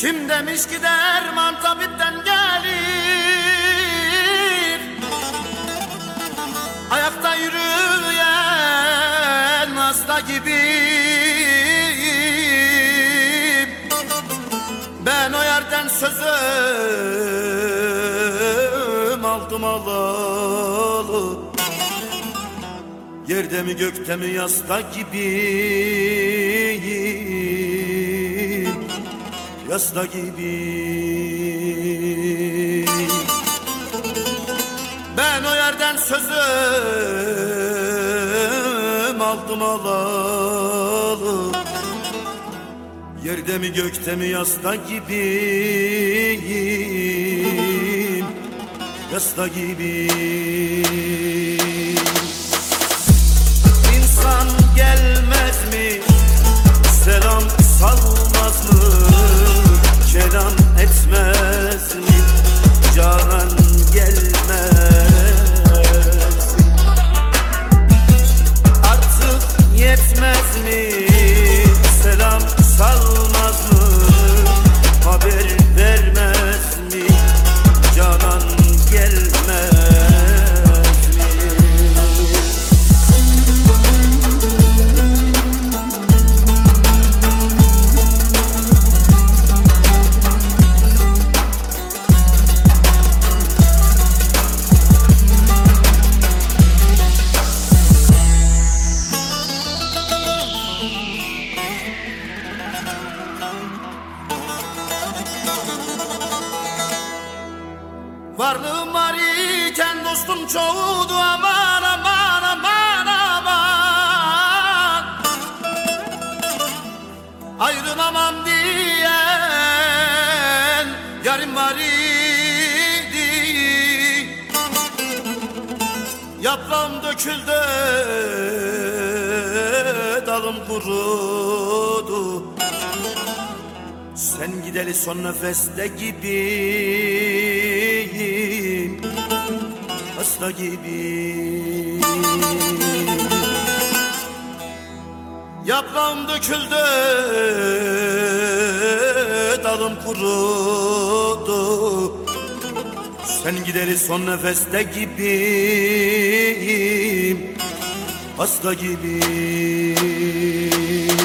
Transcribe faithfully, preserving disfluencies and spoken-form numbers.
Kim demiş ki derman tabipten gelir? Ayakta yürüyen hasta gibiyim. Ben o yerden sözüm aldım alalı. Yerde mi gökte mi yasta gibiyim, yasta gibiyim. Ben o yerden sözüm aldım alalı. Yerde mi gökte mi yasta gibiyim, yasta gibiyim. İnsan gelmez mi? Selam salmaz mı? Kelam etmez mi? Canan gelmez mi? Artık yetmez mi? Selam salmaz mı? Haber vermez mi? Canan gelmez. Varlığım var iken dostum çoğudu, aman aman aman aman. Ayrılamam diyen yarım var idi. Yaprağım döküldü, dalım kurudu. Sen gideli son nefeste gibiyim, hasta gibi. Yaprağım döküldü, dalım kurudu. Sen gideli son nefeste gibiyim, hasta gibi.